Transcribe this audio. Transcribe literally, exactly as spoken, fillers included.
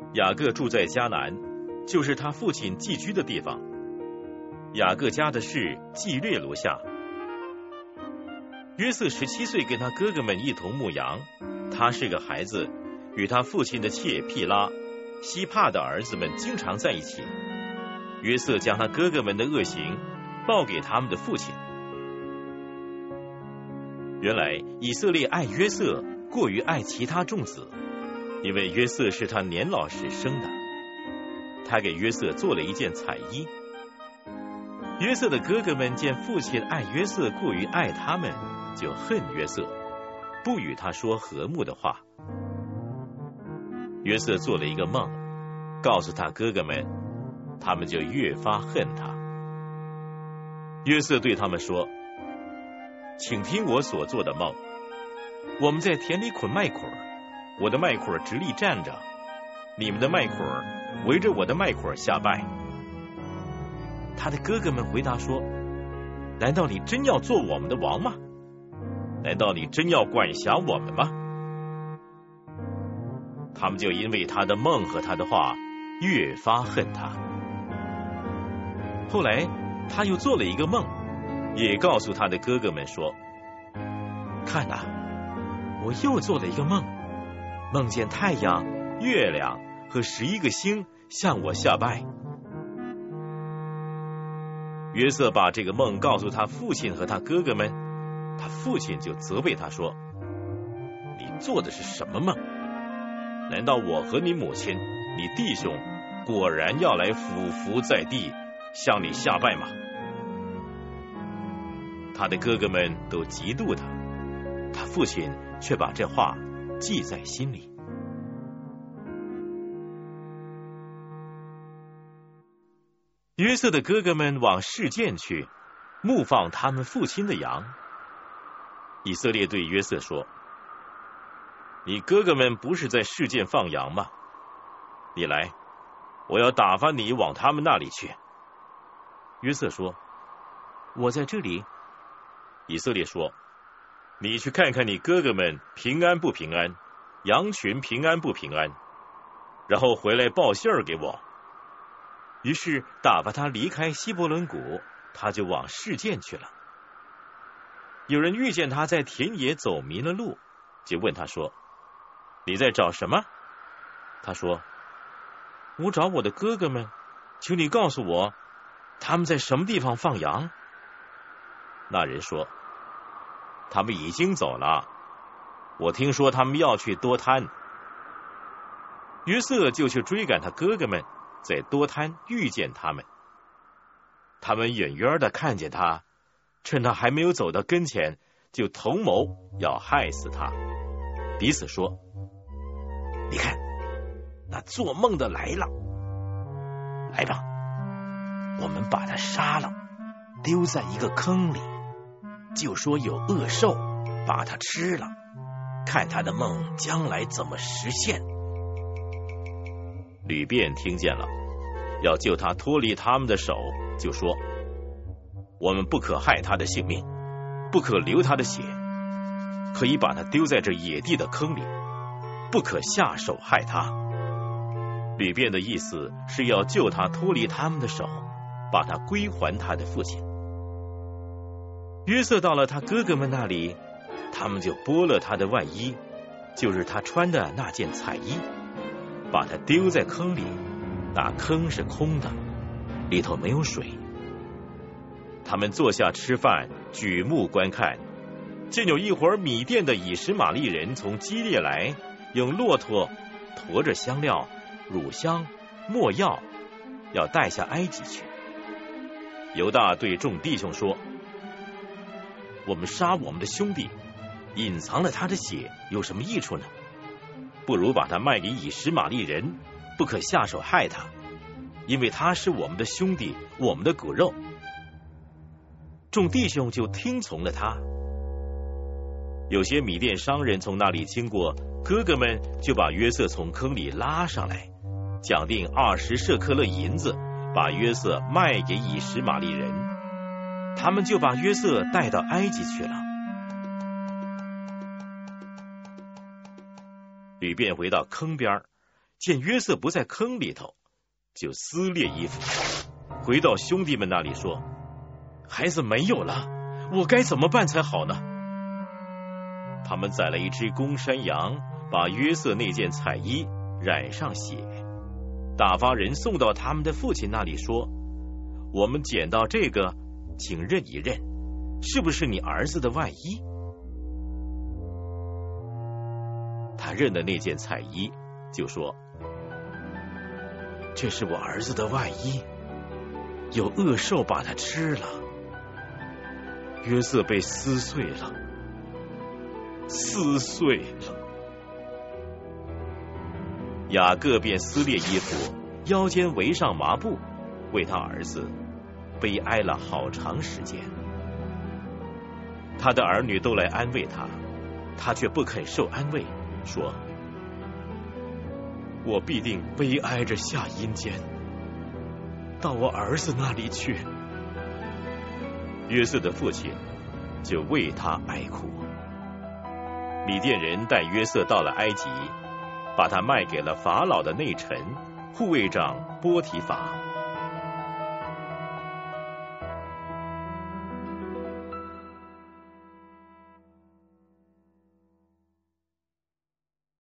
雅各住在迦南，就是他父亲寄居的地方。雅各家的事记略如下：约瑟十七岁，跟他哥哥们一同牧羊。他是个孩子，与他父亲的妾毗拉、西帕的儿子们经常在一起。约瑟将他哥哥们的恶行报给他们的父亲。原来以色列爱约瑟过于爱其他众子，因为约瑟是他年老时生的。他给约瑟做了一件彩衣。约瑟的哥哥们见父亲爱约瑟过于爱他们，就恨约瑟，不与他说和睦的话。约瑟做了一个梦，告诉他哥哥们，他们就越发恨他。约瑟对他们说：请听我所做的梦。我们在田里捆麦捆，我的麦捆直立站着，你们的麦捆围着我的麦捆下拜。他的哥哥们回答说：难道你真要做我们的王吗？难道你真要管辖我们吗？他们就因为他的梦和他的话越发恨他。后来他又做了一个梦，也告诉他的哥哥们说：看哪，我又做了一个梦，梦见太阳、月亮和十一个星向我下拜。约瑟把这个梦告诉他父亲和他哥哥们，他父亲就责备他说：你做的是什么梦？难道我和你母亲、你弟兄果然要来俯伏在地向你下拜吗？他的哥哥们都嫉妒他，他父亲却把这话记在心里。约瑟的哥哥们往示剑去，牧放他们父亲的羊。以色列对约瑟说：你哥哥们不是在示剑放羊吗？你来，我要打发你往他们那里去。约瑟说：我在这里。以色列说：你去看看你哥哥们平安不平安，羊群平安不平安，然后回来报信儿给我。于是打发他离开希伯伦谷，他就往示剑去了。有人遇见他在田野走迷了路，就问他说：你在找什么？他说：我找我的哥哥们，求你告诉我，他们在什么地方放羊？那人说：他们已经走了，我听说他们要去多滩。约瑟就去追赶他哥哥们，在多滩遇见他们。他们远远的看见他，趁他还没有走到跟前，就同谋要害死他，彼此说：你看，那做梦的来了，来吧，我们把他杀了，丢在一个坑里，就说有恶兽把他吃了，看他的梦将来怎么实现。吕便听见了，要救他脱离他们的手，就说：我们不可害他的性命，不可流他的血，可以把他丢在这野地的坑里，不可下手害他。吕便的意思是要救他脱离他们的手，把他归还他的父亲。约瑟到了他哥哥们那里，他们就剥了他的外衣，就是他穿的那件彩衣，把他丢在坑里，那坑是空的，里头没有水。他们坐下吃饭，举目观看，见有一伙米甸的以实玛利人从基列来，用骆驼驮着香料、乳香、没药，要带下埃及去。犹大对众弟兄说：我们杀我们的兄弟，隐藏了他的血，有什么益处呢？不如把他卖给以实玛利人，不可下手害他，因为他是我们的兄弟，我们的骨肉。众弟兄就听从了他。有些米甸商人从那里经过，哥哥们就把约瑟从坑里拉上来，讲定二十舍克勒银子，把约瑟卖给以实玛利人。他们就把约瑟带到埃及去了。吕便回到坑边， 见约瑟不在坑里头，就撕裂衣服，回到兄弟们那里说：孩子没有了，我该怎么办才好呢？他们宰了一只公山羊，把约瑟那件彩衣染上血，打发人送到他们的父亲那里说：我们捡到这个，请认一认，是不是你儿子的外衣？他认的那件彩衣，就说：这是我儿子的外衣，有恶兽把它吃了。约瑟被撕碎了，撕碎了。雅各便撕裂衣服，腰间围上麻布，为他儿子悲哀了好长时间。他的儿女都来安慰他，他却不肯受安慰，说：我必定悲哀着下阴间，到我儿子那里去。约瑟的父亲就为他哀哭。米甸人带约瑟到了埃及，把他卖给了法老的内臣护卫长波提法。